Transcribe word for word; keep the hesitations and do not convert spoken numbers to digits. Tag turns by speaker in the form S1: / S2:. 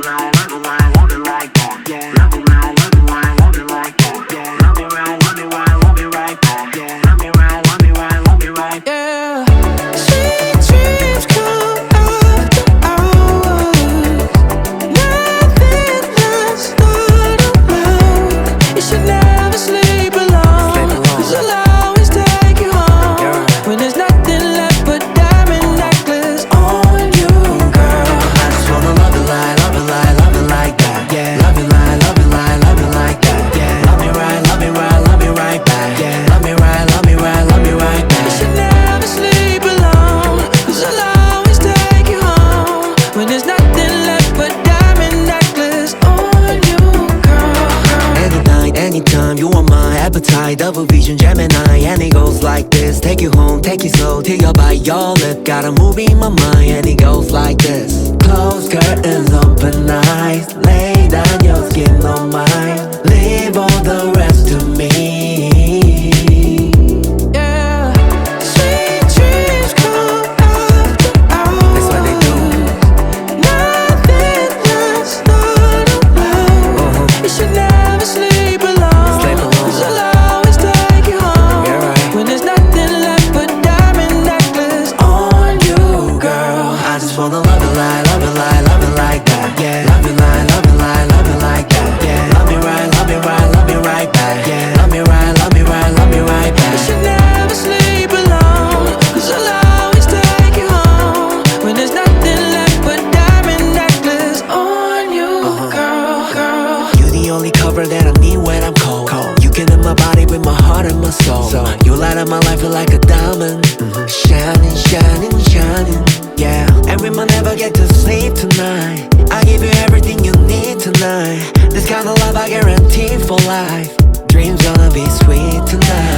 S1: right, love it right, love it like that. Yeah, love it right, love it right, love it like that. Yeah, love me right, love me right, love me right back. Yeah, love me right, love me right, love me right.
S2: Yeah. Sweet dreams come after hours. Nothing lasts not alone. You should never sleep alone, 'cause I'll always take you home. When there's nothing left but diamond necklace on you, girl.
S1: I just wanna love it like, love it like, love it like that. Yeah, love it like, love it like, love it like that. Yeah, love me right, love me right, love me right back. Yeah, love me right, love me right, love me right back.
S2: You should never sleep alone, 'cause I'll always take you home. When there's nothing left but diamond necklace on you, girl.
S1: Any night, anytime, you are my appetite. Double vision, Gemini, and it goes like this. Take you home, take you slow, till you bite your lip. Got a movie in my mind, and it goes like this. Close curtains, open eyes, lay down your skin on mine. Leave all the rest to me.
S2: Yeah. Sweet dreams come after hours.
S1: That's what they do.
S2: Nothing lasts not alone.
S1: Uh-huh.
S2: You should never sleep alone,
S1: Sleep alone.
S2: 'cause I'll always take you home.
S1: Yeah, right.
S2: When there's nothing left but diamond necklace on you, girl.
S1: I just wanna love it like, love it like, love it like that. Yeah, love it like, love it like, love it like that. Yeah, love me right, love me right, love me right back. Yeah, love me right, love me right, love me right
S2: You
S1: back.
S2: should never sleep alone, 'cause I'll always take you home. When there's nothing left but diamond necklace on you, girl, girl.
S1: You the only cover that I need when I'm cold. You can in my body with my heart and my soul. You light up my life like a diamond, shining, shining, shining. Yeah, and we might never get to sleep tonight. I give you everything you need tonight. This kind of love I guarantee for life. Dreams gonna be sweet tonight.